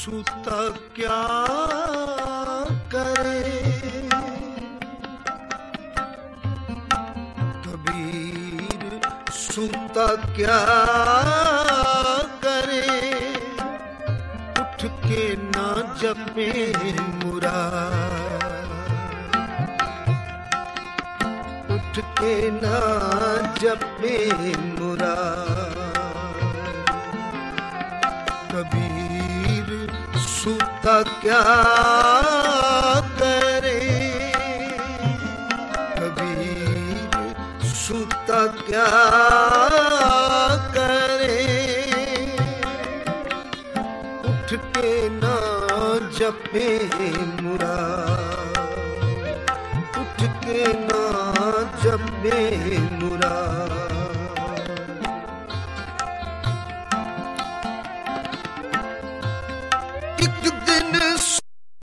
सूता क्या करे, कबीर सूता क्या करे, उठ के ना जपे मुराद, उठ के ना जपे मुराद। कबीर सूता क्या करे, कबीर सूता क्या करे, उठ के ना जपे मुराद, उठ के ना जपे मुराद।